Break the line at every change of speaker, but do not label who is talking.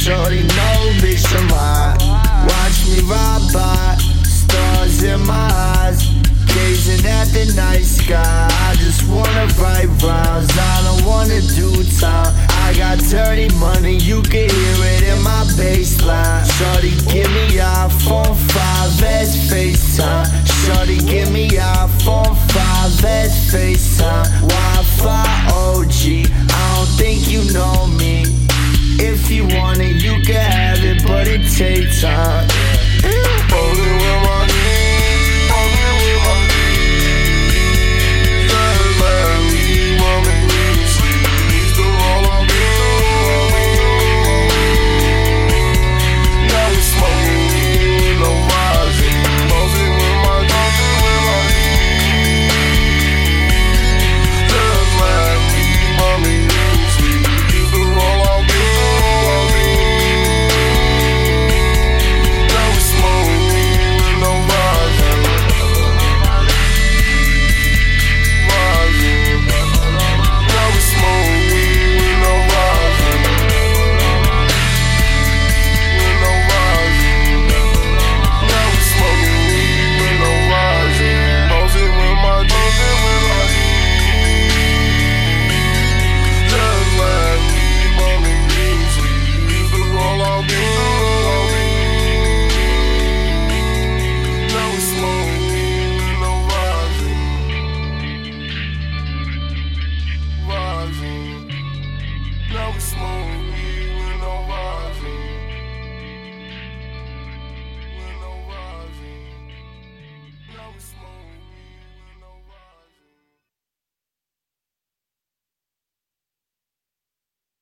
Shorty know, bitch, I'm hot. Watch me ride by, stars in my eyes, gazing at the night sky. I just wanna write rhymes, I don't wanna do time. I got dirty money, you can hear it in my bassline. Shorty, give me iPhone 5S FaceTime. Shorty, give me iPhone 5S